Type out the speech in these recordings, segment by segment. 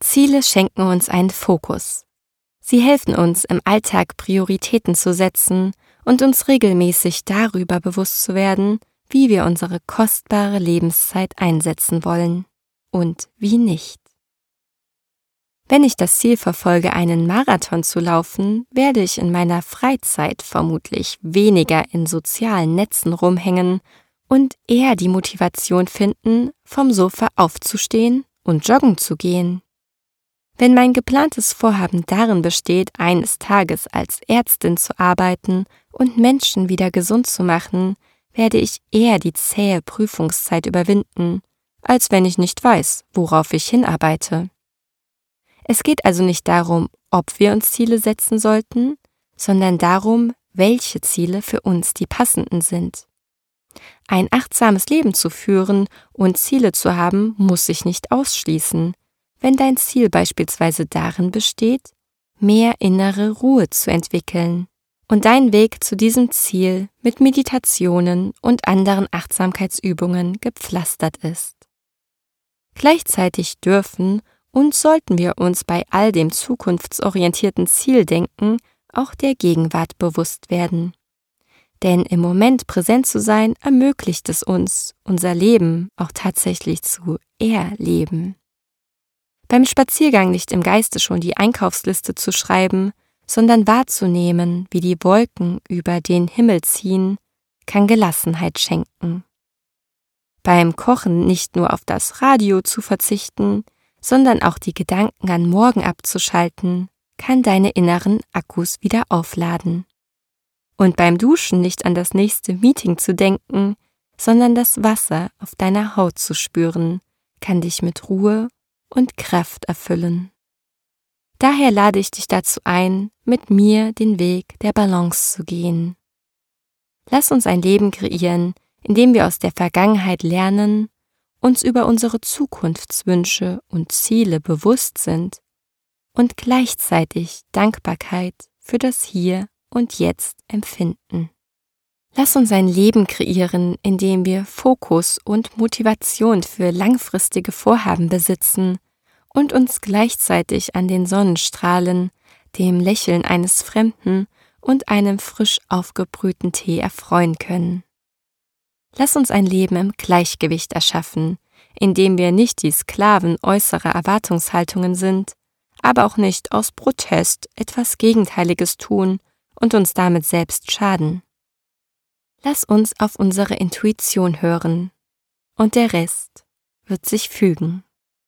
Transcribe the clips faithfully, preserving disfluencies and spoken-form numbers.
Ziele schenken uns einen Fokus. Sie helfen uns, im Alltag Prioritäten zu setzen und uns regelmäßig darüber bewusst zu werden, wie wir unsere kostbare Lebenszeit einsetzen wollen und wie nicht. Wenn ich das Ziel verfolge, einen Marathon zu laufen, werde ich in meiner Freizeit vermutlich weniger in sozialen Netzen rumhängen und eher die Motivation finden, vom Sofa aufzustehen und joggen zu gehen. Wenn mein geplantes Vorhaben darin besteht, eines Tages als Ärztin zu arbeiten und Menschen wieder gesund zu machen, werde ich eher die zähe Prüfungszeit überwinden, als wenn ich nicht weiß, worauf ich hinarbeite. Es geht also nicht darum, ob wir uns Ziele setzen sollten, sondern darum, welche Ziele für uns die passenden sind. Ein achtsames Leben zu führen und Ziele zu haben, muss sich nicht ausschließen, wenn dein Ziel beispielsweise darin besteht, mehr innere Ruhe zu entwickeln und dein Weg zu diesem Ziel mit Meditationen und anderen Achtsamkeitsübungen gepflastert ist. Gleichzeitig dürfen und sollten wir uns bei all dem zukunftsorientierten Zieldenken auch der Gegenwart bewusst werden. Denn im Moment präsent zu sein, ermöglicht es uns, unser Leben auch tatsächlich zu erleben. Beim Spaziergang nicht im Geiste schon die Einkaufsliste zu schreiben, sondern wahrzunehmen, wie die Wolken über den Himmel ziehen, kann Gelassenheit schenken. Beim Kochen nicht nur auf das Radio zu verzichten, sondern auch die Gedanken an morgen abzuschalten, kann deine inneren Akkus wieder aufladen. Und beim Duschen nicht an das nächste Meeting zu denken, sondern das Wasser auf deiner Haut zu spüren, kann dich mit Ruhe und Kraft erfüllen. Daher lade ich dich dazu ein, mit mir den Weg der Balance zu gehen. Lass uns ein Leben kreieren, in dem wir aus der Vergangenheit lernen, uns über unsere Zukunftswünsche und Ziele bewusst sind und gleichzeitig Dankbarkeit für das Hier und Jetzt empfinden. Lass uns ein Leben kreieren, in dem wir Fokus und Motivation für langfristige Vorhaben besitzen und uns gleichzeitig an den Sonnenstrahlen, dem Lächeln eines Fremden und einem frisch aufgebrühten Tee erfreuen können. Lass uns ein Leben im Gleichgewicht erschaffen, in dem wir nicht die Sklaven äußerer Erwartungshaltungen sind, aber auch nicht aus Protest etwas Gegenteiliges tun und uns damit selbst schaden. Lass uns auf unsere Intuition hören, und der Rest wird sich fügen.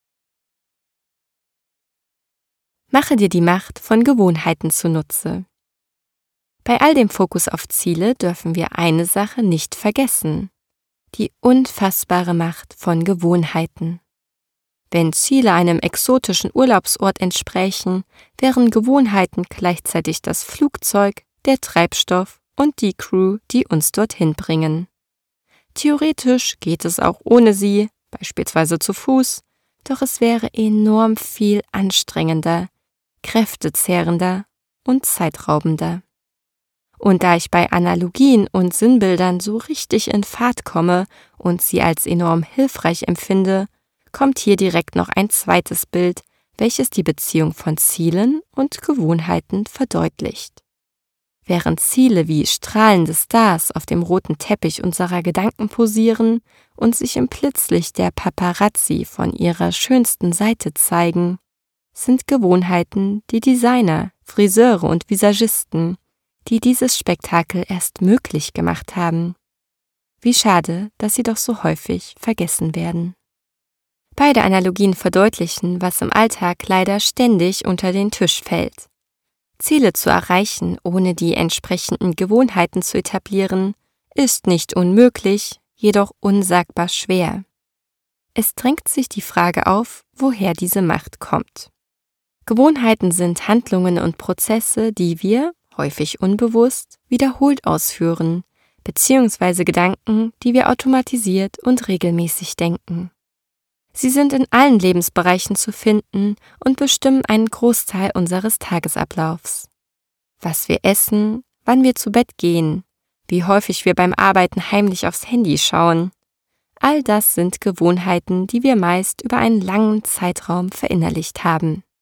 Mache dir die Macht von Gewohnheiten zunutze. Bei all dem Fokus auf Ziele dürfen wir eine Sache nicht vergessen: die unfassbare Macht von Gewohnheiten. Wenn Ziele einem exotischen Urlaubsort entsprächen, wären Gewohnheiten gleichzeitig das Flugzeug, der Treibstoff und die Crew, die uns dorthin bringen. Theoretisch geht es auch ohne sie, beispielsweise zu Fuß, doch es wäre enorm viel anstrengender, kräftezehrender und zeitraubender. Und da ich bei Analogien und Sinnbildern so richtig in Fahrt komme und sie als enorm hilfreich empfinde, kommt hier direkt noch ein zweites Bild, welches die Beziehung von Zielen und Gewohnheiten verdeutlicht. Während Ziele wie strahlende Stars auf dem roten Teppich unserer Gedanken posieren und sich im Blitzlicht der Paparazzi von ihrer schönsten Seite zeigen, sind Gewohnheiten die Designer, Friseure und Visagisten, die dieses Spektakel erst möglich gemacht haben. Wie schade, dass sie doch so häufig vergessen werden. Beide Analogien verdeutlichen, was im Alltag leider ständig unter den Tisch fällt. Ziele zu erreichen, ohne die entsprechenden Gewohnheiten zu etablieren, ist nicht unmöglich, jedoch unsagbar schwer. Es drängt sich die Frage auf, woher diese Macht kommt. Gewohnheiten sind Handlungen und Prozesse, die wir, häufig unbewusst, wiederholt ausführen, beziehungsweise Gedanken, die wir automatisiert und regelmäßig denken. Sie sind in allen Lebensbereichen zu finden und bestimmen einen Großteil unseres Tagesablaufs. Was wir essen, wann wir zu Bett gehen, wie häufig wir beim Arbeiten heimlich aufs Handy schauen, All das sind Gewohnheiten, die wir meist über einen langen Zeitraum verinnerlicht haben.